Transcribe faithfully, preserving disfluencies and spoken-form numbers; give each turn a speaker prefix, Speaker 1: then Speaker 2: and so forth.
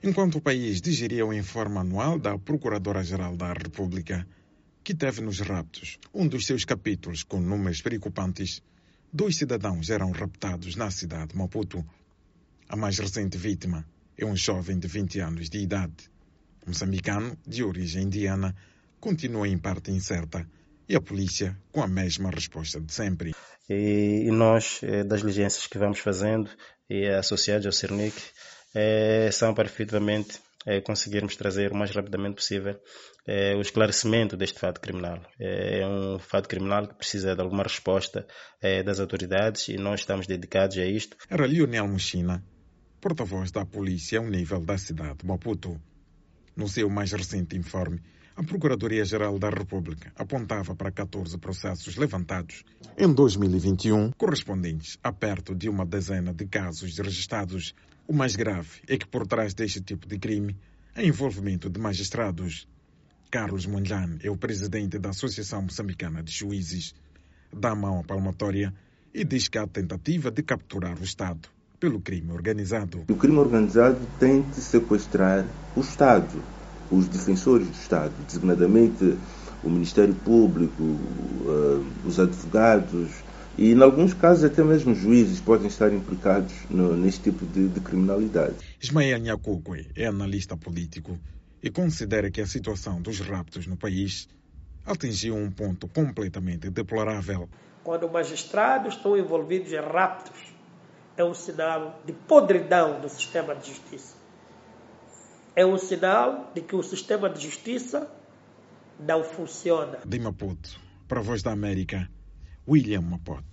Speaker 1: enquanto o país digeria o informe anual da Procuradora-Geral da República, que teve nos raptos um dos seus capítulos com números preocupantes. Dois cidadãos eram raptados na cidade de Maputo. A mais recente vítima é um jovem de vinte anos de idade. Moçambicano, de origem indiana, continua em parte incerta e a polícia com a mesma resposta de sempre.
Speaker 2: E, e nós, das diligências que vamos fazendo, e associados ao Cernic, é, são para efetivamente é, conseguirmos trazer o mais rapidamente possível é, o esclarecimento deste fato criminal. É um fato criminal que precisa de alguma resposta é, das autoridades e nós estamos dedicados a isto.
Speaker 1: Era Lionel Muchina, porta-voz da polícia ao nível da cidade de Maputo. No seu mais recente informe, a Procuradoria-Geral da República apontava para catorze processos levantados em dois mil e vinte e um, correspondentes a perto de uma dezena de casos registrados. O mais grave é que por trás deste tipo de crime há envolvimento de magistrados. Carlos Mondlane é o presidente da Associação Moçambicana de Juízes. Dá a mão à palmatória e diz que há tentativa de capturar o Estado pelo crime organizado.
Speaker 3: O crime organizado tenta sequestrar o Estado, os defensores do Estado, designadamente o Ministério Público, os advogados e, em alguns casos, até mesmo os juízes podem estar implicados no, neste tipo de, de criminalidade.
Speaker 1: Ismael Nhakukwe é analista político e considera que a situação dos raptos no país atingiu um ponto completamente deplorável.
Speaker 4: Quando magistrados estão envolvidos em raptos, é um sinal de podridão do sistema de justiça. É um sinal de que o sistema de justiça não funciona.
Speaker 1: De Maputo, para a Voz da América, William Mapoto.